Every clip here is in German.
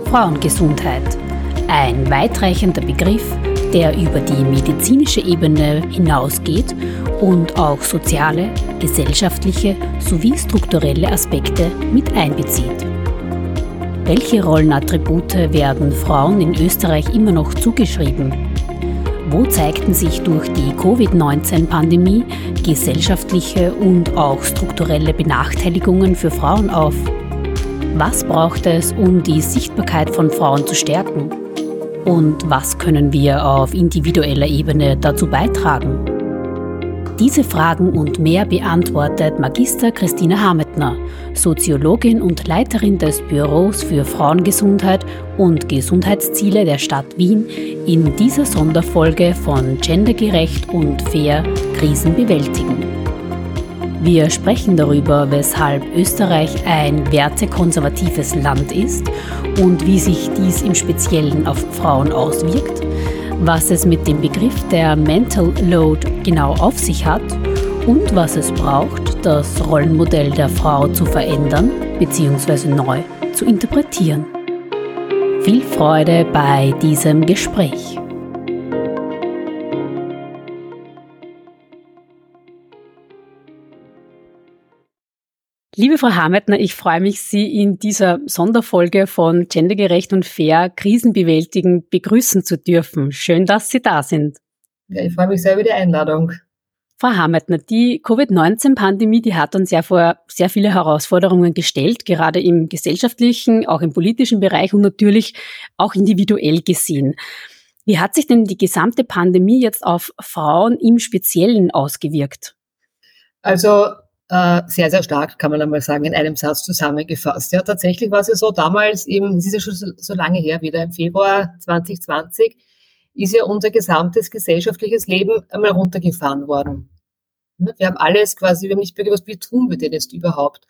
Frauengesundheit. Ein weitreichender Begriff, der über die medizinische Ebene hinausgeht und auch soziale, gesellschaftliche sowie strukturelle Aspekte mit einbezieht. Welche Rollenattribute werden Frauen in Österreich immer noch zugeschrieben? Wo zeigten sich durch die Covid-19-Pandemie gesellschaftliche und auch strukturelle Benachteiligungen für Frauen auf? Was braucht es, um die Sichtbarkeit von Frauen zu stärken? Und was können wir auf individueller Ebene dazu beitragen? Diese Fragen und mehr beantwortet Magister Christina Hametner, Soziologin und Leiterin des Büros für Frauengesundheit und Gesundheitsziele der Stadt Wien, in dieser Sonderfolge von Gendergerecht und fair Krisen bewältigen. Wir sprechen darüber, weshalb Österreich ein wertekonservatives Land ist und wie sich dies im Speziellen auf Frauen auswirkt, was es mit dem Begriff der Mental Load genau auf sich hat und was es braucht, das Rollenmodell der Frau zu verändern bzw. neu zu interpretieren. Viel Freude bei diesem Gespräch. Liebe Frau Hametner, ich freue mich, Sie in dieser Sonderfolge von Gendergerecht und fair Krisen bewältigen begrüßen zu dürfen. Schön, dass Sie da sind. Ja, ich freue mich sehr über die Einladung. Frau Hametner, die Covid-19-Pandemie, die hat uns ja vor sehr viele Herausforderungen gestellt, gerade im gesellschaftlichen, auch im politischen Bereich und natürlich auch individuell gesehen. Wie hat sich denn die gesamte Pandemie jetzt auf Frauen im Speziellen ausgewirkt? Also sehr, sehr stark, kann man einmal sagen, in einem Satz zusammengefasst. Ja, tatsächlich war es ja so, damals, es ist ja schon so lange her wieder, im Februar 2020, ist ja unser gesamtes gesellschaftliches Leben einmal runtergefahren worden. Wir haben alles quasi, wir haben nicht mehr gewusst, wie tun wir denn jetzt überhaupt?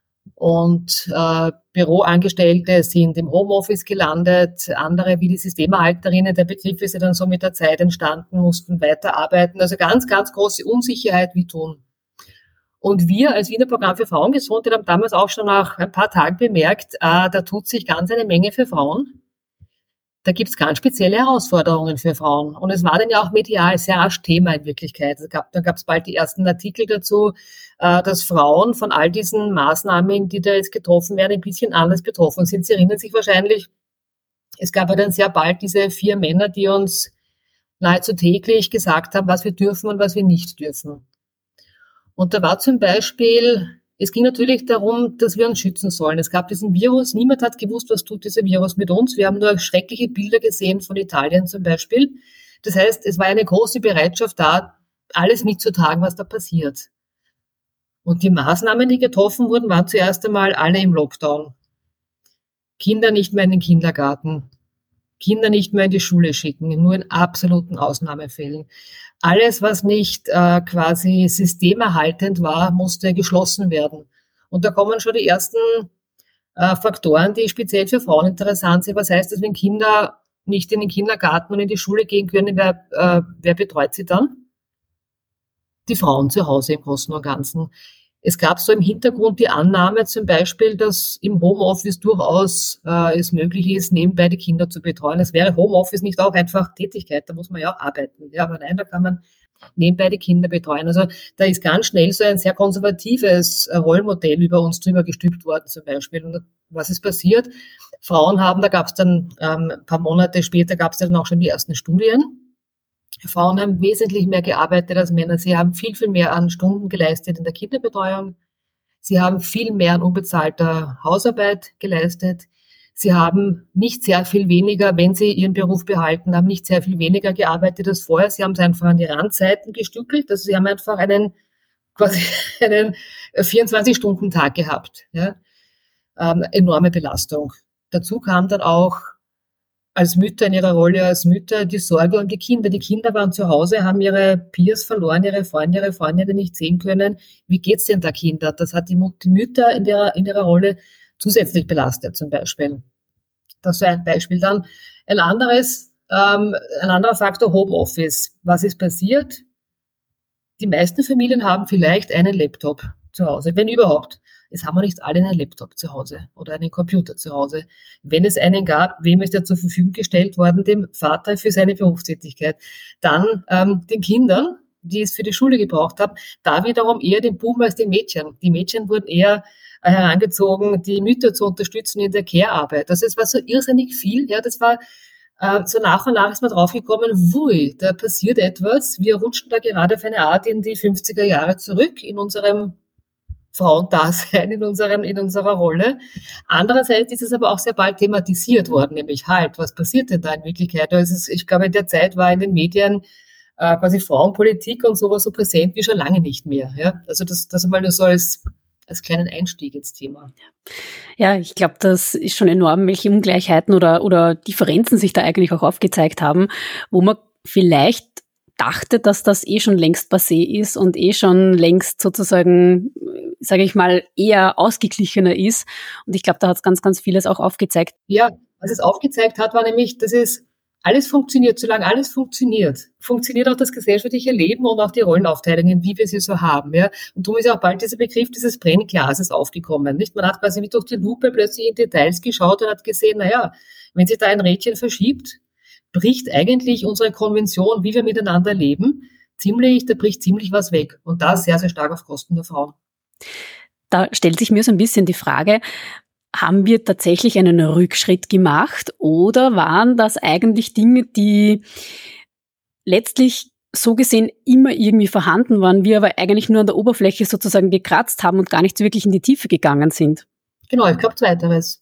Und Büroangestellte sind im Homeoffice gelandet, andere wie die Systemerhalterinnen, der Begriff ist ja dann so mit der Zeit entstanden, mussten weiterarbeiten. Also ganz, ganz große Unsicherheit, wie tun. Und wir als Wiener Programm für Frauengesundheit haben damals auch schon nach ein paar Tagen bemerkt, da tut sich ganz eine Menge für Frauen. Da gibt es ganz spezielle Herausforderungen für Frauen. Und es war dann ja auch medial sehr rasch Thema in Wirklichkeit. Dann gab es bald die ersten Artikel dazu, dass Frauen von all diesen Maßnahmen, die da jetzt getroffen werden, ein bisschen anders betroffen sind. Sie erinnern sich wahrscheinlich, es gab ja dann sehr bald diese 4 Männer, die uns nahezu täglich gesagt haben, was wir dürfen und was wir nicht dürfen. Und da war zum Beispiel, es ging natürlich darum, dass wir uns schützen sollen. Es gab diesen Virus, niemand hat gewusst, was tut dieser Virus mit uns. Wir haben nur schreckliche Bilder gesehen von Italien zum Beispiel. Das heißt, es war eine große Bereitschaft da, alles mitzutragen, was da passiert. Und die Maßnahmen, die getroffen wurden, waren zuerst einmal alle im Lockdown. Kinder nicht mehr in den Kindergarten, Kinder nicht mehr in die Schule schicken, nur in absoluten Ausnahmefällen. Alles, was nicht quasi systemerhaltend war, musste geschlossen werden. Und da kommen schon die ersten Faktoren, die speziell für Frauen interessant sind. Was heißt das, wenn Kinder nicht in den Kindergarten und in die Schule gehen können, wer betreut sie dann? Die Frauen zu Hause im Großen und Ganzen. Es gab so im Hintergrund die Annahme zum Beispiel, dass im Homeoffice durchaus es möglich ist, nebenbei die Kinder zu betreuen. Es wäre Homeoffice nicht auch einfach Tätigkeit, da muss man ja auch arbeiten. Ja, aber nein, da kann man nebenbei die Kinder betreuen. Also da ist ganz schnell so ein sehr konservatives Rollenmodell über uns drüber gestülpt worden zum Beispiel. Und was ist passiert? Frauen haben, da gab es dann ein paar Monate später, gab es dann auch schon die ersten Studien. Frauen haben wesentlich mehr gearbeitet als Männer. Sie haben viel, viel mehr an Stunden geleistet in der Kinderbetreuung. Sie haben viel mehr an unbezahlter Hausarbeit geleistet. Sie haben nicht sehr viel weniger, wenn sie ihren Beruf behalten haben, nicht sehr viel weniger gearbeitet als vorher. Sie haben es einfach an die Randzeiten gestückelt. Also sie haben einfach einen 24-Stunden-Tag gehabt. Ja. Enorme Belastung. Dazu kam dann auch als Mütter in ihrer Rolle als Mütter die Sorge um die Kinder. Die Kinder waren zu Hause, haben ihre Peers verloren, ihre Freundinnen nicht sehen können. Wie geht's denn der Kinder? Das hat die Mütter in ihrer Rolle zusätzlich belastet zum Beispiel. Das war ein Beispiel. Dann ein anderer Faktor, Homeoffice. Was ist passiert? Die meisten Familien haben vielleicht einen Laptop. zu Hause, wenn überhaupt. Es haben wir nicht alle einen Laptop zu Hause oder einen Computer zu Hause. Wenn es einen gab, wem ist der zur Verfügung gestellt worden? Dem Vater für seine Berufstätigkeit. Dann den Kindern, die es für die Schule gebraucht haben, da wiederum eher den Buben als den Mädchen. Die Mädchen wurden eher herangezogen, die Mütter zu unterstützen in der Care-Arbeit. Das war so irrsinnig viel. Ja, das war so nach und nach ist man draufgekommen, wui, da passiert etwas. Wir rutschen da gerade auf eine Art in die 50er Jahre zurück in unserem Frauendasein, in unserer Rolle. Andererseits ist es aber auch sehr bald thematisiert worden, nämlich halt, was passiert denn da in Wirklichkeit? Also ich glaube, in der Zeit war in den Medien quasi Frauenpolitik und sowas so präsent wie schon lange nicht mehr. Ja? Also das einmal nur so als kleinen Einstieg ins Thema. Ja, ich glaube, das ist schon enorm, welche Ungleichheiten oder Differenzen sich da eigentlich auch aufgezeigt haben, wo man vielleicht dachte, dass das schon längst passé ist und schon längst sozusagen, sage ich mal, eher ausgeglichener ist. Und ich glaube, da hat es ganz, ganz vieles auch aufgezeigt. Ja, was es aufgezeigt hat, war nämlich, dass es alles funktioniert, solange alles funktioniert auch das gesellschaftliche Leben und auch die Rollenaufteilungen, wie wir sie so haben. Ja. Und darum ist ja auch bald dieser Begriff dieses Brennglases aufgekommen. Nicht? Man hat quasi wie durch die Lupe plötzlich in Details geschaut und hat gesehen, naja, wenn sich da ein Rädchen verschiebt, bricht eigentlich unsere Konvention, wie wir miteinander leben, da bricht ziemlich was weg. Und das sehr, sehr stark auf Kosten der Frauen. Da stellt sich mir so ein bisschen die Frage, haben wir tatsächlich einen Rückschritt gemacht oder waren das eigentlich Dinge, die letztlich so gesehen immer irgendwie vorhanden waren, wir aber eigentlich nur an der Oberfläche sozusagen gekratzt haben und gar nicht so wirklich in die Tiefe gegangen sind? Genau, ich glaube Zweiteres.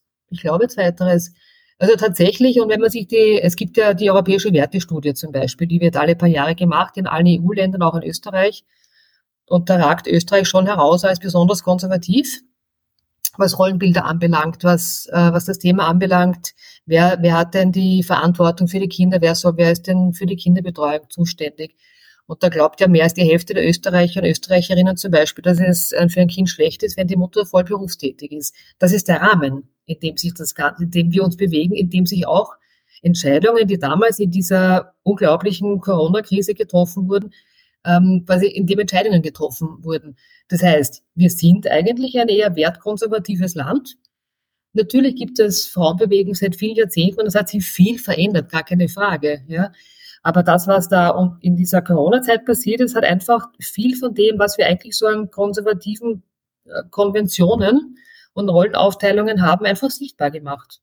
Also tatsächlich, und wenn man sich es gibt ja die europäische Wertestudie zum Beispiel, die wird alle paar Jahre gemacht in allen EU-Ländern, auch in Österreich. Und da ragt Österreich schon heraus als besonders konservativ, was Rollenbilder anbelangt, was das Thema anbelangt. Wer hat denn die Verantwortung für die Kinder? Wer ist denn für die Kinderbetreuung zuständig? Und da glaubt ja mehr als die Hälfte der Österreicher und Österreicherinnen zum Beispiel, dass es für ein Kind schlecht ist, wenn die Mutter voll berufstätig ist. Das ist der Rahmen, in dem wir uns bewegen, in dem sich auch Entscheidungen, die damals in dieser unglaublichen Corona-Krise getroffen wurden, quasi in dem Entscheidungen getroffen wurden. Das heißt, wir sind eigentlich ein eher wertkonservatives Land. Natürlich gibt es Frauenbewegungen seit vielen Jahrzehnten und es hat sich viel verändert, gar keine Frage. Ja. Aber das, was da in dieser Corona-Zeit passiert ist, hat einfach viel von dem, was wir eigentlich so an konservativen Konventionen und Rollenaufteilungen haben, einfach sichtbar gemacht.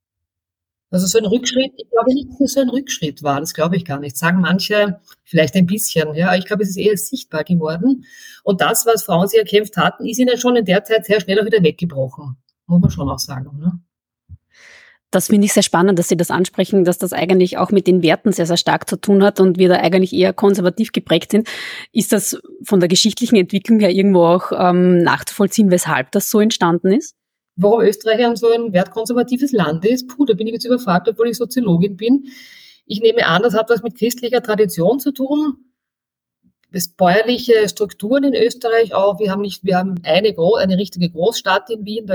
Also so ein Rückschritt, ich glaube nicht, dass es so ein Rückschritt war, das glaube ich gar nicht. Sagen manche vielleicht ein bisschen, ja, ich glaube, es ist eher sichtbar geworden. Und das, was Frauen sich erkämpft hatten, ist ihnen schon in der Zeit sehr schnell auch wieder weggebrochen. Muss man schon auch sagen, ne? Das finde ich sehr spannend, dass Sie das ansprechen, dass das eigentlich auch mit den Werten sehr, sehr stark zu tun hat und wir da eigentlich eher konservativ geprägt sind. Ist das von der geschichtlichen Entwicklung her irgendwo auch nachzuvollziehen, weshalb das so entstanden ist? Warum Österreich so ein wertkonservatives Land ist? Da bin ich jetzt überfragt, obwohl ich Soziologin bin. Ich nehme an, das hat was mit christlicher Tradition zu tun. Das bäuerliche Strukturen in Österreich auch. Wir haben eine richtige Großstadt in Wien.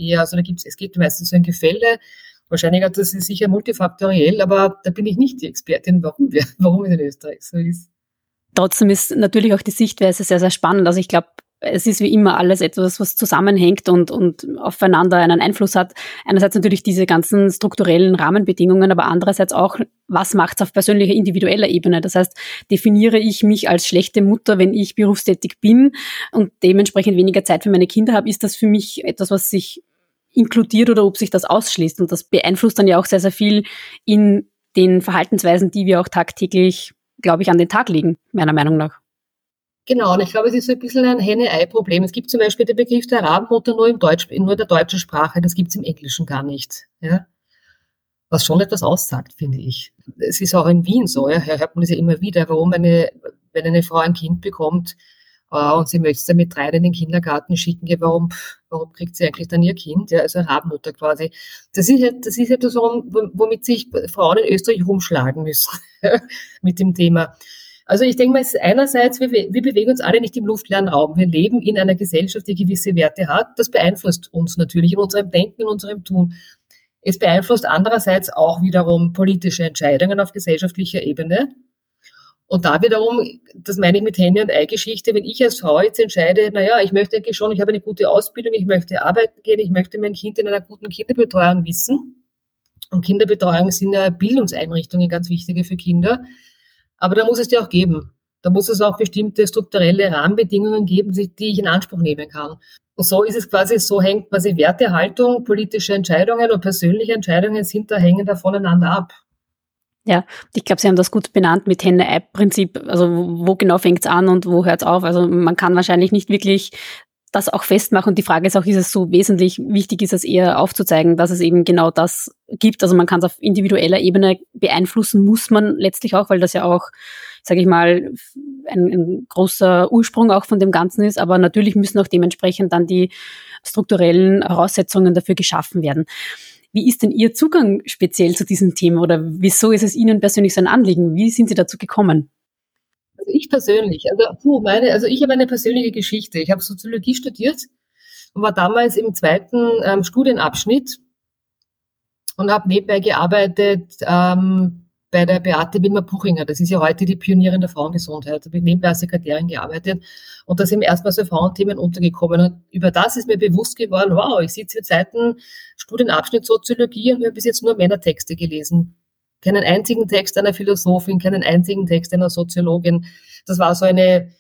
Es gibt meistens so ein Gefälle. Wahrscheinlich hat das sicher multifaktoriell, aber da bin ich nicht die Expertin, warum es in Österreich so ist. Trotzdem ist natürlich auch die Sichtweise sehr, sehr spannend. Also ich glaube, es ist wie immer alles etwas, was zusammenhängt und aufeinander einen Einfluss hat. Einerseits natürlich diese ganzen strukturellen Rahmenbedingungen, aber andererseits auch, was macht es auf persönlicher, individueller Ebene? Das heißt, definiere ich mich als schlechte Mutter, wenn ich berufstätig bin und dementsprechend weniger Zeit für meine Kinder habe? Ist das für mich etwas, was sich inkludiert oder ob sich das ausschließt? Und das beeinflusst dann ja auch sehr, sehr viel in den Verhaltensweisen, die wir auch tagtäglich, glaube ich, an den Tag legen, meiner Meinung nach. Genau, und ich glaube, es ist so ein bisschen ein Henne-Ei-Problem. Es gibt zum Beispiel den Begriff der Rabenmutter nur der deutschen Sprache, das gibt es im Englischen gar nicht. Ja? Was schon etwas aussagt, finde ich. Es ist auch in Wien so, ja, hört man das ja immer wieder, wenn eine Frau ein Kind bekommt und sie möchte es dann mit 3 in den Kindergarten schicken, ja, warum kriegt sie eigentlich dann ihr Kind? Ja, also Rabenmutter quasi. Das ist etwas, womit sich Frauen in Österreich rumschlagen müssen mit dem Thema. Also ich denke mal, es ist einerseits, wir bewegen uns alle nicht im luftleeren Raum. Wir leben in einer Gesellschaft, die gewisse Werte hat. Das beeinflusst uns natürlich in unserem Denken, in unserem Tun. Es beeinflusst andererseits auch wiederum politische Entscheidungen auf gesellschaftlicher Ebene. Und da wiederum, das meine ich mit Henne- und Ei-Geschichte, wenn ich als Frau jetzt entscheide, ich möchte eigentlich schon, ich habe eine gute Ausbildung, ich möchte arbeiten gehen, ich möchte mein Kind in einer guten Kinderbetreuung wissen. Und Kinderbetreuung sind ja Bildungseinrichtungen ganz wichtige für Kinder. Aber da muss es die auch geben. Da muss es auch bestimmte strukturelle Rahmenbedingungen geben, die ich in Anspruch nehmen kann. Und so ist es quasi, so hängt quasi Wertehaltung, politische Entscheidungen und persönliche Entscheidungen hängen da voneinander ab. Ja, ich glaube, Sie haben das gut benannt mit Henne-Ei-Prinzip. Also wo genau fängt es an und wo hört es auf? Also man kann wahrscheinlich nicht wirklich das auch festmachen. Und die Frage ist auch, ist es so wesentlich? Wichtig ist es eher aufzuzeigen, dass es eben genau das gibt. Also man kann es auf individueller Ebene beeinflussen, muss man letztlich auch, weil das ja auch, sage ich mal, ein großer Ursprung auch von dem Ganzen ist. Aber natürlich müssen auch dementsprechend dann die strukturellen Voraussetzungen dafür geschaffen werden. Wie ist denn Ihr Zugang speziell zu diesem Thema oder wieso ist es Ihnen persönlich so ein Anliegen? Wie sind Sie dazu gekommen? Also ich persönlich, ich habe eine persönliche Geschichte. Ich habe Soziologie studiert und war damals im zweiten Studienabschnitt und habe nebenbei gearbeitet bei der Beate Wilmer-Puchinger. Das ist ja heute die Pionierin der Frauengesundheit. Da habe ich nebenbei als Sekretärin gearbeitet und da sind erstmal so Frauenthemen untergekommen. Und über das ist mir bewusst geworden, wow, ich sitze im zweiten Studienabschnitt Soziologie und habe bis jetzt nur Männertexte gelesen. Keinen einzigen Text einer Philosophin, keinen einzigen Text einer Soziologin. Das war so ein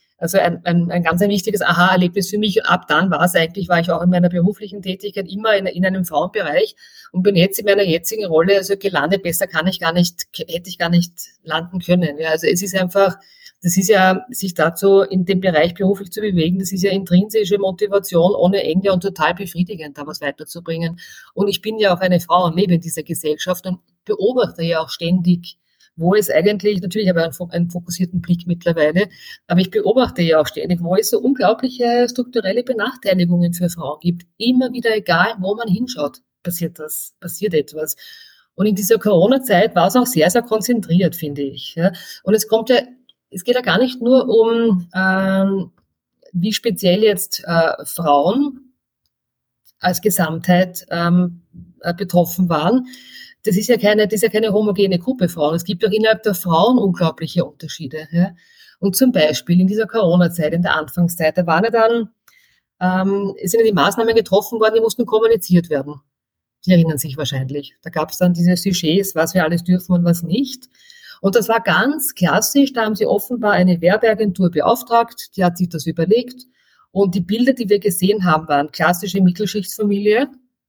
ganz wichtiges Aha-Erlebnis für mich. Und ab dann war ich auch in meiner beruflichen Tätigkeit immer in einem Frauenbereich und bin jetzt in meiner jetzigen Rolle also gelandet. Besser hätte ich gar nicht landen können. Ja, also es ist einfach, das ist ja, sich dazu in dem Bereich beruflich zu bewegen, das ist ja intrinsische Motivation ohne Ende und total befriedigend, da was weiterzubringen. Und ich bin ja auch eine Frau und lebe in dieser Gesellschaft und beobachte ja auch ständig, wo es eigentlich, natürlich habe ich einen fokussierten Blick mittlerweile, aber ich beobachte ja auch ständig, wo es so unglaubliche strukturelle Benachteiligungen für Frauen gibt. Immer wieder, egal wo man hinschaut, passiert etwas. Und in dieser Corona-Zeit war es auch sehr, sehr konzentriert, finde ich. Ja. Und es geht ja gar nicht nur um, wie speziell jetzt Frauen als Gesamtheit betroffen waren. Das ist ja keine homogene Gruppe Frauen. Es gibt auch innerhalb der Frauen unglaubliche Unterschiede. Ja. Und zum Beispiel in dieser Corona-Zeit, in der Anfangszeit, da waren ja dann, sind ja die Maßnahmen getroffen worden, die mussten kommuniziert werden. Die erinnern sich wahrscheinlich. Da gab es dann diese Sujets, was wir alles dürfen und was nicht. Und das war ganz klassisch, da haben sie offenbar eine Werbeagentur beauftragt, die hat sich das überlegt. Und die Bilder, die wir gesehen haben, waren klassische Mittelschichtsfamilie,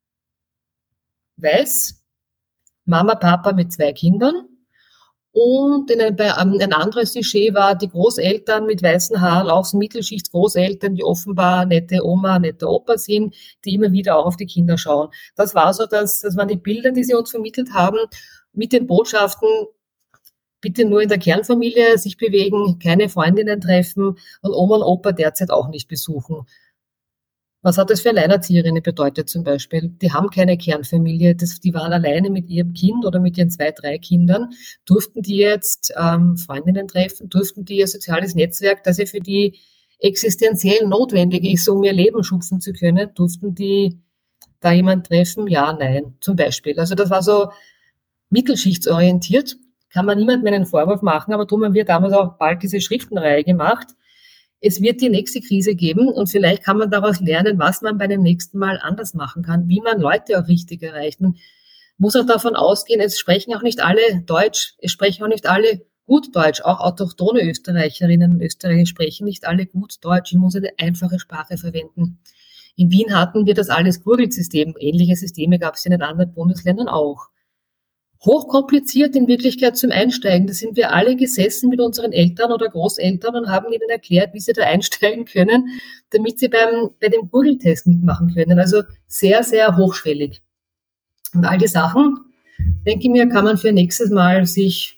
weiß, Mama, Papa mit 2 Kindern. Und ein anderes Sujet war die Großeltern mit weißen Haaren, auch so Mittelschichtsgroßeltern, die offenbar nette Oma, nette Opa sind, die immer wieder auch auf die Kinder schauen. Das waren die Bilder, die sie uns vermittelt haben, mit den Botschaften, bitte nur in der Kernfamilie sich bewegen, keine Freundinnen treffen und Oma und Opa derzeit auch nicht besuchen. Was hat das für Alleinerzieherinnen bedeutet zum Beispiel? Die haben keine Kernfamilie, die waren alleine mit ihrem Kind oder mit ihren 2, 3 Kindern. Durften die jetzt Freundinnen treffen? Durften die ihr soziales Netzwerk, das ja für die existenziell notwendig ist, um ihr Leben schupfen zu können, durften die da jemand treffen? Ja, nein, zum Beispiel. Also das war so mittelschichtsorientiert. Kann man niemandem einen Vorwurf machen, aber darum haben wir damals auch bald diese Schriftenreihe gemacht. Es wird die nächste Krise geben und vielleicht kann man daraus lernen, was man bei dem nächsten Mal anders machen kann, wie man Leute auch richtig erreicht. Man muss auch davon ausgehen, es sprechen auch nicht alle Deutsch, es sprechen auch nicht alle gut Deutsch, auch autochthone Österreicherinnen und Österreicher sprechen nicht alle gut Deutsch. Ich muss eine einfache Sprache verwenden. In Wien hatten wir das alles Gurgelsystem, ähnliche Systeme gab es in den anderen Bundesländern auch. Hochkompliziert in Wirklichkeit zum Einsteigen. Da sind wir alle gesessen mit unseren Eltern oder Großeltern und haben ihnen erklärt, wie sie da einsteigen können, damit sie bei dem Google-Test mitmachen können. Also sehr, sehr hochschwellig. Und all die Sachen, denke ich mir, kann man für nächstes Mal sich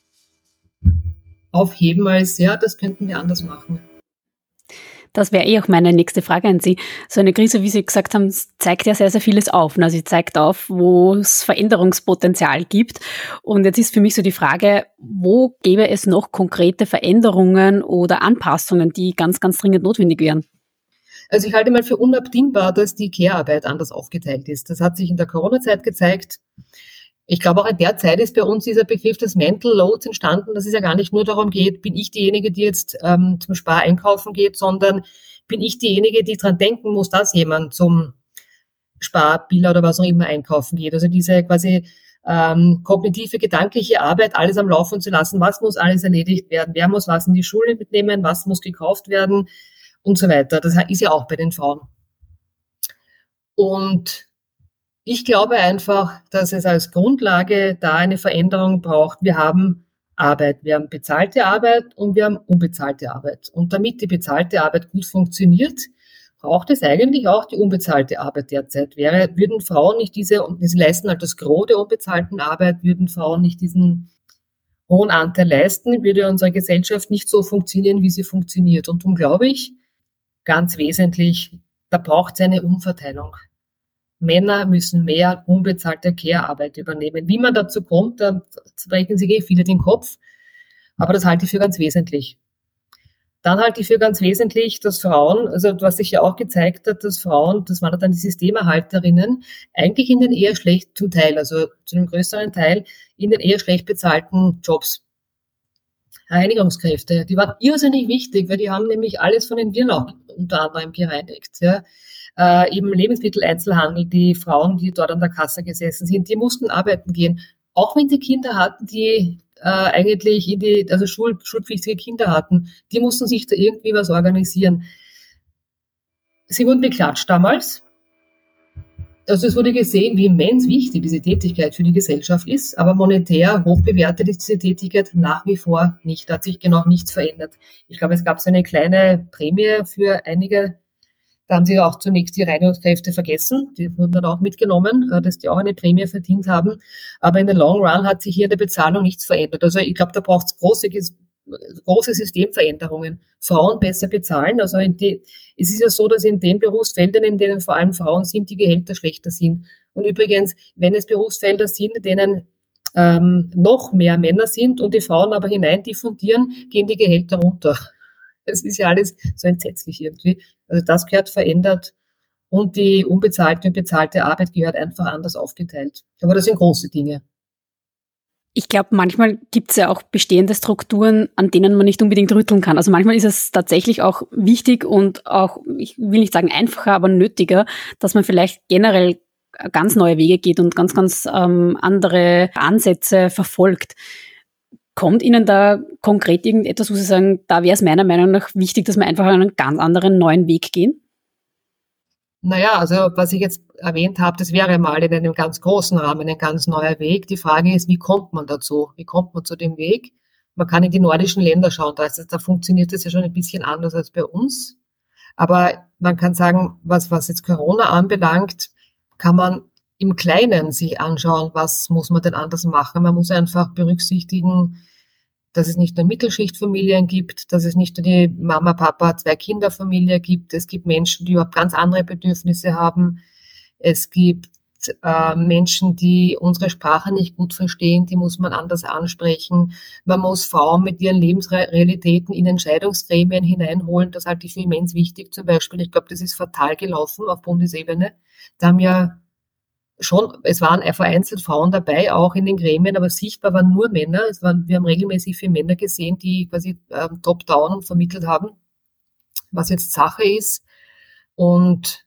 aufheben als, ja, das könnten wir anders machen. Das wäre auch meine nächste Frage an Sie. So eine Krise, wie Sie gesagt haben, zeigt ja sehr, sehr vieles auf. Also sie zeigt auf, wo es Veränderungspotenzial gibt. Und jetzt ist für mich so die Frage, wo gäbe es noch konkrete Veränderungen oder Anpassungen, die ganz, ganz dringend notwendig wären? Also ich halte mal für unabdingbar, dass die Care-Arbeit anders aufgeteilt ist. Das hat sich in der Corona-Zeit gezeigt. Ich glaube, auch in der Zeit ist bei uns dieser Begriff des Mental Loads entstanden, dass es ja gar nicht nur darum geht, bin ich diejenige, die jetzt zum Spar einkaufen geht, sondern bin ich diejenige, die dran denken muss, dass jemand zum Sparbiller oder was auch immer einkaufen geht. Also diese quasi kognitive, gedankliche Arbeit, alles am Laufen zu lassen. Was muss alles erledigt werden? Wer muss was in die Schule mitnehmen? Was muss gekauft werden? Und so weiter. Das ist ja auch bei den Frauen. Und ich glaube einfach, dass es als Grundlage da eine Veränderung braucht. Wir haben Arbeit. Wir haben bezahlte Arbeit und wir haben unbezahlte Arbeit. Und damit die bezahlte Arbeit gut funktioniert, braucht es eigentlich auch die unbezahlte Arbeit derzeit. Würden Frauen nicht sie leisten halt das Gros der unbezahlten Arbeit, würden Frauen nicht diesen hohen Anteil leisten, würde unsere Gesellschaft nicht so funktionieren, wie sie funktioniert. Und darum glaube ich, ganz wesentlich, da braucht es eine Umverteilung. Männer müssen mehr unbezahlte Care-Arbeit übernehmen. Wie man dazu kommt, da brechen sich viele den Kopf. Aber das halte ich für ganz wesentlich. Dann halte ich für ganz wesentlich, dass Frauen, also was sich ja auch gezeigt hat, dass Frauen, das waren dann die Systemerhalterinnen, eigentlich in den eher schlecht, zum Teil, also zu einem größeren Teil, in den eher schlecht bezahlten Jobs. Reinigungskräfte, die waren irrsinnig wichtig, weil die haben nämlich alles von den Viren auch unter anderem gereinigt. Ja. Eben Lebensmitteleinzelhandel, die Frauen, die dort an der Kasse gesessen sind, die mussten arbeiten gehen. Auch wenn sie Kinder hatten, die eigentlich schulpflichtige Kinder hatten, die mussten sich da irgendwie was organisieren. Sie wurden beklatscht damals. Also es wurde gesehen, wie immens wichtig diese Tätigkeit für die Gesellschaft ist, aber monetär hoch bewertet ist diese Tätigkeit nach wie vor nicht. Da hat sich genau nichts verändert. Ich glaube, es gab so eine kleine Prämie für einige. Da haben sie auch zunächst die Reinigungskräfte vergessen. Die wurden dann auch mitgenommen, dass die auch eine Prämie verdient haben. Aber in der Long Run hat sich hier in der Bezahlung nichts verändert. Also ich glaube, da braucht es große Systemveränderungen. Frauen besser bezahlen. Also es ist ja so, dass in den Berufsfeldern, in denen vor allem Frauen sind, die Gehälter schlechter sind. Und übrigens, wenn es Berufsfelder sind, in denen noch mehr Männer sind und die Frauen aber hinein diffundieren, gehen die Gehälter runter. Es ist ja alles so entsetzlich irgendwie. Also das gehört verändert und die unbezahlte und bezahlte Arbeit gehört einfach anders aufgeteilt. Aber das sind große Dinge. Ich glaube, manchmal gibt es ja auch bestehende Strukturen, an denen man nicht unbedingt rütteln kann. Also manchmal ist es tatsächlich auch wichtig und auch, ich will nicht sagen einfacher, aber nötiger, dass man vielleicht generell ganz neue Wege geht und ganz andere Ansätze verfolgt. Kommt Ihnen da konkret irgendetwas, wo Sie sagen, da wäre es meiner Meinung nach wichtig, dass wir einfach einen ganz anderen neuen Weg gehen? Naja, also was ich jetzt erwähnt habe, das wäre mal in einem ganz großen Rahmen ein ganz neuer Weg. Die Frage ist, wie kommt man dazu? Wie kommt man zu dem Weg? Man kann in die nordischen Länder schauen, da funktioniert das ja schon ein bisschen anders als bei uns. Aber man kann sagen, was jetzt Corona anbelangt, kann man im Kleinen sich anschauen, was muss man denn anders machen. Man muss einfach berücksichtigen, dass es nicht nur Mittelschichtfamilien gibt, dass es nicht nur die Mama, Papa, 2-Kinder-Familie gibt. Es gibt Menschen, die überhaupt ganz andere Bedürfnisse haben. Es gibt Menschen, die unsere Sprache nicht gut verstehen, die muss man anders ansprechen. Man muss Frauen mit ihren Lebensrealitäten in Entscheidungsgremien hineinholen. Das halte ich für immens wichtig. Zum Beispiel, ich glaube, das ist fatal gelaufen auf Bundesebene. Da haben ja es waren vereinzelt Frauen dabei, auch in den Gremien, aber sichtbar waren nur Männer. Wir haben regelmäßig viele Männer gesehen, die quasi top-down vermittelt haben, was jetzt Sache ist. Und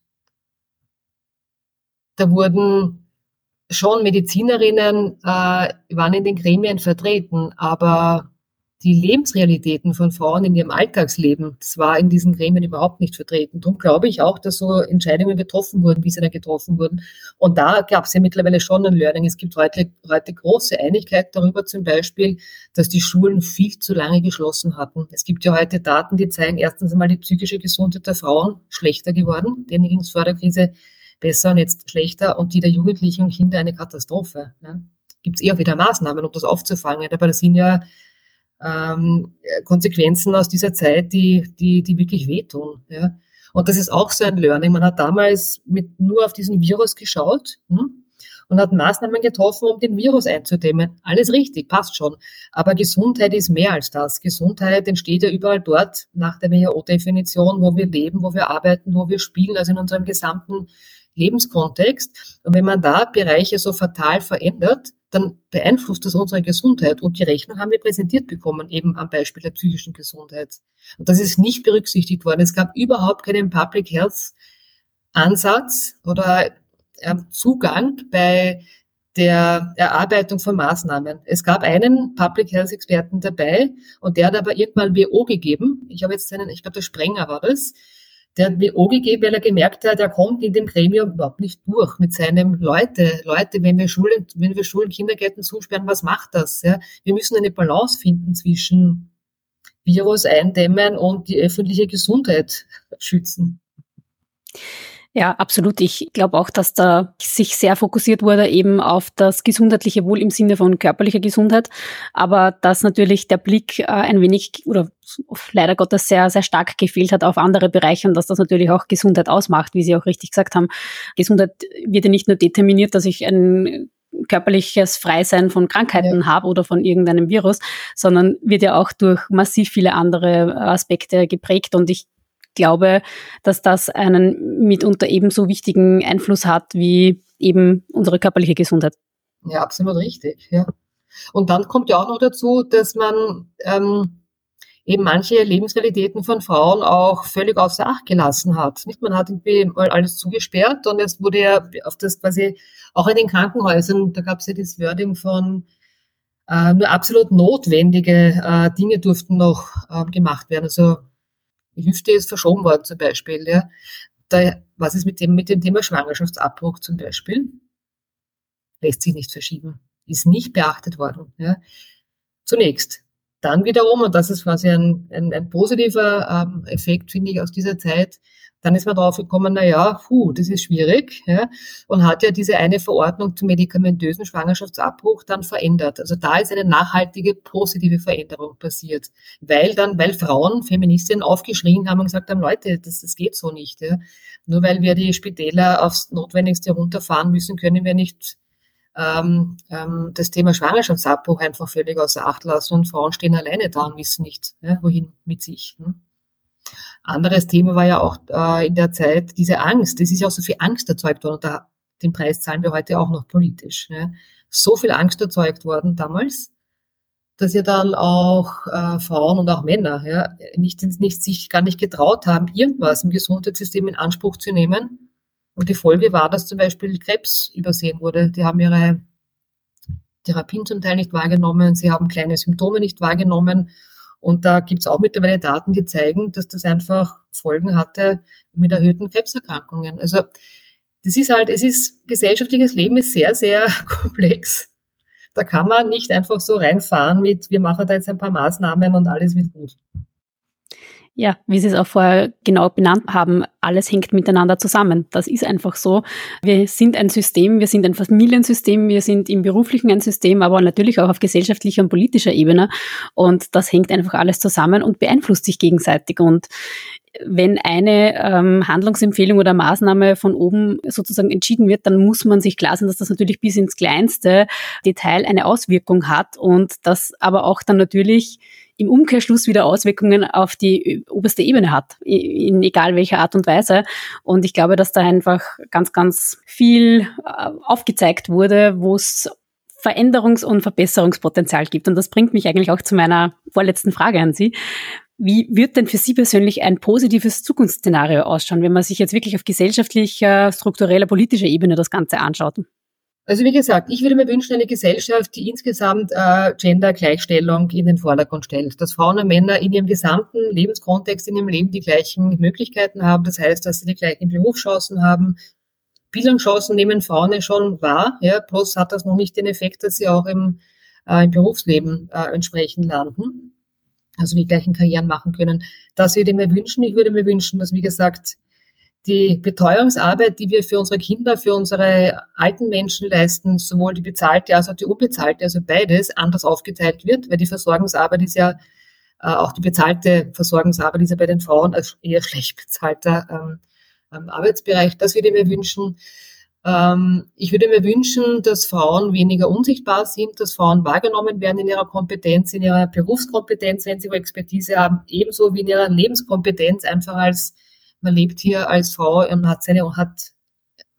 da wurden schon Medizinerinnen, waren in den Gremien vertreten, aber die Lebensrealitäten von Frauen in ihrem Alltagsleben, das war in diesen Gremien überhaupt nicht vertreten. Darum glaube ich auch, dass so Entscheidungen getroffen wurden, wie sie dann getroffen wurden. Und da gab es ja mittlerweile schon ein Learning. Es gibt heute große Einigkeit darüber zum Beispiel, dass die Schulen viel zu lange geschlossen hatten. Es gibt ja heute Daten, die zeigen erstens einmal die psychische Gesundheit der Frauen schlechter geworden. Denen ging es vor der Krise besser und jetzt schlechter. Und die der Jugendlichen und Kinder eine Katastrophe. Ja. Gibt es eher wieder Maßnahmen, um das aufzufangen. Aber das sind ja Konsequenzen aus dieser Zeit, die wirklich wehtun. Ja. Und das ist auch so ein Learning. Man hat damals nur auf diesen Virus geschaut und hat Maßnahmen getroffen, um den Virus einzudämmen. Alles richtig, passt schon. Aber Gesundheit ist mehr als das. Gesundheit entsteht ja überall dort nach der WHO-Definition, wo wir leben, wo wir arbeiten, wo wir spielen, also in unserem gesamten Lebenskontext. Und wenn man da Bereiche so fatal verändert, dann beeinflusst das unsere Gesundheit. Und die Rechnung haben wir präsentiert bekommen, eben am Beispiel der psychischen Gesundheit. Und das ist nicht berücksichtigt worden. Es gab überhaupt keinen Public Health Ansatz oder Zugang bei der Erarbeitung von Maßnahmen. Es gab einen Public Health Experten dabei und der hat aber irgendwann WO gegeben. Ich glaube, der Sprenger war das. Der hat WO gegeben, weil er gemerkt hat, er kommt in dem Gremium überhaupt nicht durch mit seinem Leute, wenn wir Schulen, Kindergärten zusperren, was macht das? Ja? Wir müssen eine Balance finden zwischen Virus eindämmen und die öffentliche Gesundheit schützen. Ja, absolut. Ich glaube auch, dass da sich sehr fokussiert wurde eben auf das gesundheitliche Wohl im Sinne von körperlicher Gesundheit, aber dass natürlich der Blick ein wenig oder leider Gottes sehr, sehr stark gefehlt hat auf andere Bereiche und dass das natürlich auch Gesundheit ausmacht, wie Sie auch richtig gesagt haben. Gesundheit wird ja nicht nur determiniert, dass ich ein körperliches Freisein von Krankheiten habe oder von irgendeinem Virus, sondern wird ja auch durch massiv viele andere Aspekte geprägt und ich glaube, dass das einen mitunter ebenso wichtigen Einfluss hat wie eben unsere körperliche Gesundheit. Ja, absolut richtig. Ja. Und dann kommt ja auch noch dazu, dass man eben manche Lebensrealitäten von Frauen auch völlig außer Acht gelassen hat. Nicht, man hat irgendwie mal alles zugesperrt und es wurde ja auf das quasi auch in den Krankenhäusern, da gab es ja das Wording von nur absolut notwendige Dinge durften noch gemacht werden. Also die Hüfte ist verschoben worden zum Beispiel. Ja. Was ist mit dem Thema Schwangerschaftsabbruch zum Beispiel? Lässt sich nicht verschieben. Ist nicht beachtet worden. Ja. Zunächst. Dann wiederum, und das ist quasi ein positiver Effekt, finde ich, aus dieser Zeit, dann ist man drauf gekommen, das ist schwierig, ja, und hat ja diese eine Verordnung zum medikamentösen Schwangerschaftsabbruch dann verändert. Also da ist eine nachhaltige, positive Veränderung passiert, weil Frauen, Feministinnen aufgeschrien haben und gesagt haben, Leute, das geht so nicht, ja. Nur weil wir die Spitäler aufs Notwendigste runterfahren müssen, können wir nicht das Thema Schwangerschaftsabbruch einfach völlig außer Acht lassen und Frauen stehen alleine da und wissen nicht, wohin mit sich. Anderes Thema war ja auch in der Zeit diese Angst. Es ist ja auch so viel Angst erzeugt worden und den Preis zahlen wir heute auch noch politisch. So viel Angst erzeugt worden damals, dass ja dann auch Frauen und auch Männer sich gar nicht getraut haben, irgendwas im Gesundheitssystem in Anspruch zu nehmen. Und die Folge war, dass zum Beispiel Krebs übersehen wurde. Die haben ihre Therapien zum Teil nicht wahrgenommen, sie haben kleine Symptome nicht wahrgenommen. Und da gibt's auch mittlerweile Daten, die zeigen, dass das einfach Folgen hatte mit erhöhten Krebserkrankungen. Also gesellschaftliches Leben ist sehr, sehr komplex. Da kann man nicht einfach so reinfahren mit, wir machen da jetzt ein paar Maßnahmen und alles wird gut. Ja, wie Sie es auch vorher genau benannt haben, alles hängt miteinander zusammen. Das ist einfach so. Wir sind ein System, wir sind ein Familiensystem, wir sind im Beruflichen ein System, aber natürlich auch auf gesellschaftlicher und politischer Ebene. Und das hängt einfach alles zusammen und beeinflusst sich gegenseitig. Und wenn eine Handlungsempfehlung oder Maßnahme von oben sozusagen entschieden wird, dann muss man sich klar sein, dass das natürlich bis ins kleinste Detail eine Auswirkung hat und das aber auch dann natürlich im Umkehrschluss wieder Auswirkungen auf die oberste Ebene hat, in egal welcher Art und Weise. Und ich glaube, dass da einfach ganz, ganz viel aufgezeigt wurde, wo es Veränderungs- und Verbesserungspotenzial gibt. Und das bringt mich eigentlich auch zu meiner vorletzten Frage an Sie. Wie wird denn für Sie persönlich ein positives Zukunftsszenario ausschauen, wenn man sich jetzt wirklich auf gesellschaftlicher, struktureller, politischer Ebene das Ganze anschaut? Also wie gesagt, ich würde mir wünschen, eine Gesellschaft, die insgesamt Gender-Gleichstellung in den Vordergrund stellt. Dass Frauen und Männer in ihrem gesamten Lebenskontext, in ihrem Leben die gleichen Möglichkeiten haben. Das heißt, dass sie die gleichen Berufschancen haben. Bildungschancen nehmen Frauen ja schon wahr. Ja, bloß hat das noch nicht den Effekt, dass sie auch im Berufsleben entsprechend landen. Also die gleichen Karrieren machen können. Das würde ich mir wünschen. Ich würde mir wünschen, dass, wie gesagt, die Betreuungsarbeit, die wir für unsere Kinder, für unsere alten Menschen leisten, sowohl die bezahlte als auch die unbezahlte, also beides, anders aufgeteilt wird, weil die Versorgungsarbeit ist ja, auch die bezahlte Versorgungsarbeit ist ja bei den Frauen als eher schlecht bezahlter Arbeitsbereich. Das würde ich mir wünschen. Ich würde mir wünschen, dass Frauen weniger unsichtbar sind, dass Frauen wahrgenommen werden in ihrer Kompetenz, in ihrer Berufskompetenz, wenn sie Expertise haben, ebenso wie in ihrer Lebenskompetenz, einfach als man lebt hier als Frau und hat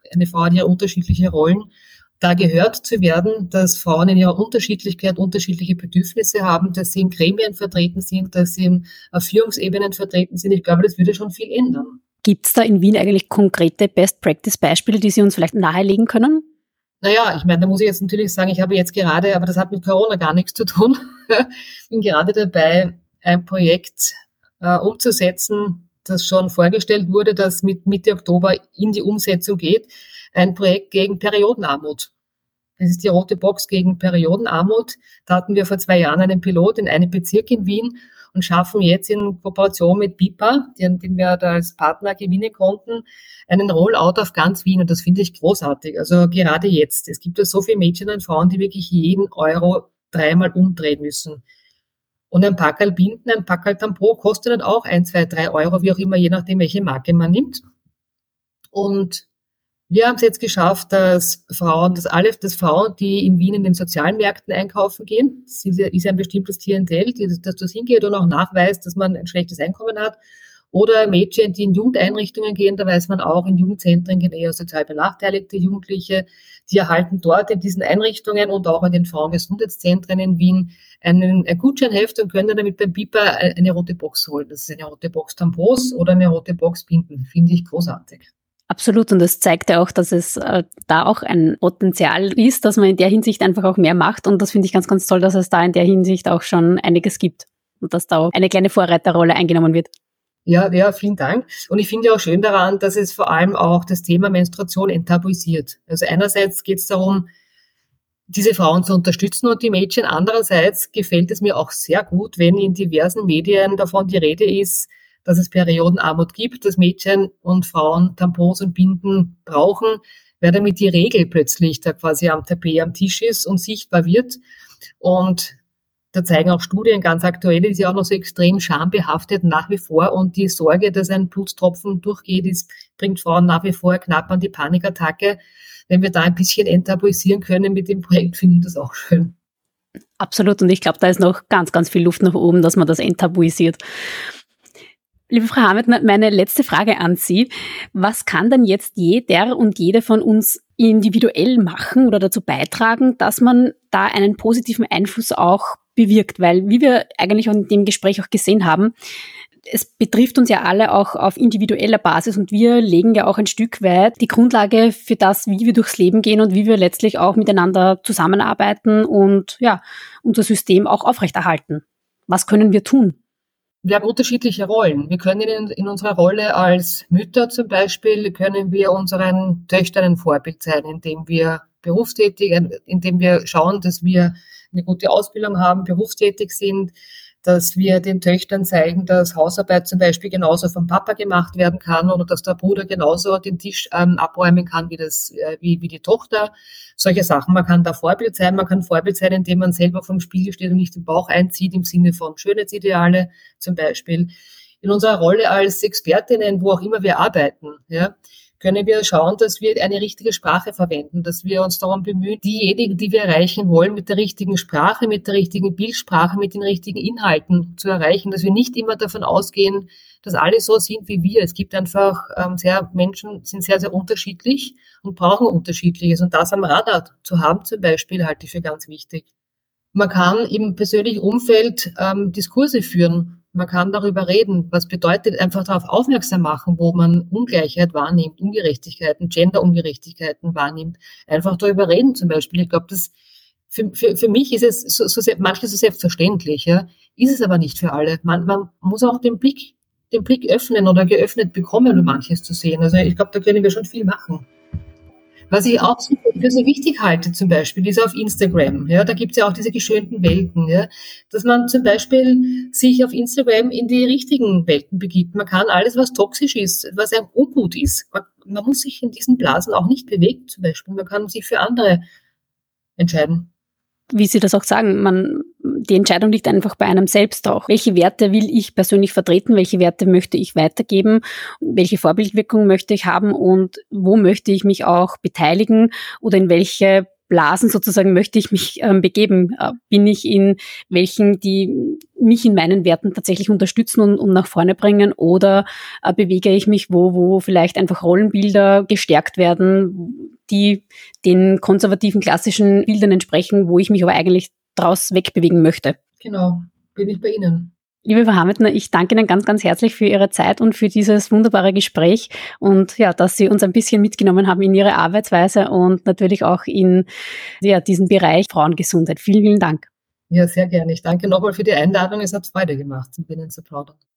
eine Frau hat ja unterschiedliche Rollen, da gehört zu werden, dass Frauen in ihrer Unterschiedlichkeit unterschiedliche Bedürfnisse haben, dass sie in Gremien vertreten sind, dass sie auf Führungsebenen vertreten sind. Ich glaube, das würde schon viel ändern. Gibt es da in Wien eigentlich konkrete Best-Practice-Beispiele, die Sie uns vielleicht nahelegen können? Naja, ich meine, da muss ich jetzt natürlich sagen, ich habe jetzt gerade, aber das hat mit Corona gar nichts zu tun, bin gerade dabei, ein Projekt umzusetzen, das schon vorgestellt wurde, das mit Mitte Oktober in die Umsetzung geht. Ein Projekt gegen Periodenarmut. Das ist die rote Box gegen Periodenarmut. Da hatten wir vor 2 Jahren einen Pilot in einem Bezirk in Wien und schaffen jetzt in Kooperation mit BIPA, den wir da als Partner gewinnen konnten, einen Rollout auf ganz Wien. Und das finde ich großartig. Also gerade jetzt. Es gibt ja so viele Mädchen und Frauen, die wirklich jeden Euro 3-mal umdrehen müssen. Und ein Packerl Binden, ein Packerl Tampon kostet dann auch 1, 2, 3 Euro, wie auch immer, je nachdem, welche Marke man nimmt. Und wir haben es jetzt geschafft, dass Frauen, die in Wien in den sozialen Märkten einkaufen gehen, das ist ein bestimmtes Klientel, dass das hingeht und auch nachweist, dass man ein schlechtes Einkommen hat. Oder Mädchen, die in Jugendeinrichtungen gehen, da weiß man auch, in Jugendzentren gehen eher sozial benachteiligte Jugendliche, die erhalten dort in diesen Einrichtungen und auch in den Frauengesundheitszentren in Wien ein Gutscheinheft und können damit beim BIPA eine rote Box holen. Das ist eine rote Box Tampons oder eine rote Box Binden. Finde ich großartig. Absolut, und das zeigt ja auch, dass es da auch ein Potenzial ist, dass man in der Hinsicht einfach auch mehr macht, und das finde ich ganz, ganz toll, dass es da in der Hinsicht auch schon einiges gibt und dass da auch eine kleine Vorreiterrolle eingenommen wird. Ja, vielen Dank. Und ich finde auch schön daran, dass es vor allem auch das Thema Menstruation enttabuisiert. Also einerseits geht es darum, diese Frauen zu unterstützen und die Mädchen. Andererseits gefällt es mir auch sehr gut, wenn in diversen Medien davon die Rede ist, dass es Periodenarmut gibt, dass Mädchen und Frauen Tampons und Binden brauchen, weil damit die Regel plötzlich da quasi am Tapet, am Tisch ist und sichtbar wird. Und da zeigen auch Studien, ganz aktuell, die ist ja auch noch so extrem schambehaftet nach wie vor. Und die Sorge, dass ein Blutstropfen durchgeht, bringt Frauen nach wie vor knapp an die Panikattacke. Wenn wir da ein bisschen enttabuisieren können mit dem Projekt, finde ich das auch schön. Absolut. Und ich glaube, da ist noch ganz, ganz viel Luft nach oben, dass man das enttabuisiert. Liebe Frau Hamet, meine letzte Frage an Sie. Was kann denn jetzt jeder und jede von uns individuell machen oder dazu beitragen, dass man da einen positiven Einfluss auch bewirkt? Weil, wie wir eigentlich in dem Gespräch auch gesehen haben, es betrifft uns ja alle auch auf individueller Basis, und wir legen ja auch ein Stück weit die Grundlage für das, wie wir durchs Leben gehen und wie wir letztlich auch miteinander zusammenarbeiten und ja, unser System auch aufrechterhalten. Was können wir tun? Wir haben unterschiedliche Rollen. Wir können in unserer Rolle als Mütter zum Beispiel, können wir unseren Töchtern ein Vorbild sein, indem wir indem wir schauen, dass wir eine gute Ausbildung haben, berufstätig sind, dass wir den Töchtern zeigen, dass Hausarbeit zum Beispiel genauso vom Papa gemacht werden kann oder dass der Bruder genauso den Tisch abräumen kann wie die Tochter. Solche Sachen. Man kann da Vorbild sein. Man kann Vorbild sein, indem man selber vom Spiegel steht und nicht den Bauch einzieht, im Sinne von Schönheitsideale zum Beispiel. In unserer Rolle als Expertinnen, wo auch immer wir arbeiten, ja, können wir schauen, dass wir eine richtige Sprache verwenden, dass wir uns darum bemühen, diejenigen, die wir erreichen wollen, mit der richtigen Sprache, mit der richtigen Bildsprache, mit den richtigen Inhalten zu erreichen, dass wir nicht immer davon ausgehen, dass alle so sind wie wir. Es gibt einfach Menschen sind sehr, sehr unterschiedlich und brauchen Unterschiedliches. Und das am Radar zu haben zum Beispiel, halte ich für ganz wichtig. Man kann im persönlichen Umfeld Diskurse führen. Man kann darüber reden, was bedeutet, einfach darauf aufmerksam machen, wo man Ungleichheit wahrnimmt, Ungerechtigkeiten, Gender-Ungerechtigkeiten wahrnimmt. Einfach darüber reden zum Beispiel. Ich glaube, das für mich ist es manches so selbstverständlich, ja, ist es aber nicht für alle. Man muss auch den Blick öffnen oder geöffnet bekommen, um manches zu sehen. Also ich glaube, da können wir schon viel machen. Was ich auch für so wichtig halte zum Beispiel, ist auf Instagram. Ja, da gibt es ja auch diese geschönten Welten. Ja, dass man zum Beispiel sich auf Instagram in die richtigen Welten begibt. Man kann alles, was toxisch ist, was einem ungut ist. Man muss sich in diesen Blasen auch nicht bewegen zum Beispiel. Man kann sich für andere entscheiden. Wie Sie das auch sagen, die Entscheidung liegt einfach bei einem selbst auch. Welche Werte will ich persönlich vertreten? Welche Werte möchte ich weitergeben? Welche Vorbildwirkung möchte ich haben? Und wo möchte ich mich auch beteiligen? Oder in welche Blasen sozusagen möchte ich mich begeben? Bin ich in welchen, die mich in meinen Werten tatsächlich unterstützen und nach vorne bringen, oder bewege ich mich wo vielleicht einfach Rollenbilder gestärkt werden, die den konservativen klassischen Bildern entsprechen, wo ich mich aber eigentlich draus wegbewegen möchte? Genau, bin ich bei Ihnen. Liebe Frau Hametner, ich danke Ihnen ganz, ganz herzlich für Ihre Zeit und für dieses wunderbare Gespräch und ja, dass Sie uns ein bisschen mitgenommen haben in Ihre Arbeitsweise und natürlich auch in diesen Bereich Frauengesundheit. Vielen, vielen Dank. Ja, sehr gerne. Ich danke nochmal für die Einladung. Es hat Freude gemacht, mit Ihnen zu plaudern.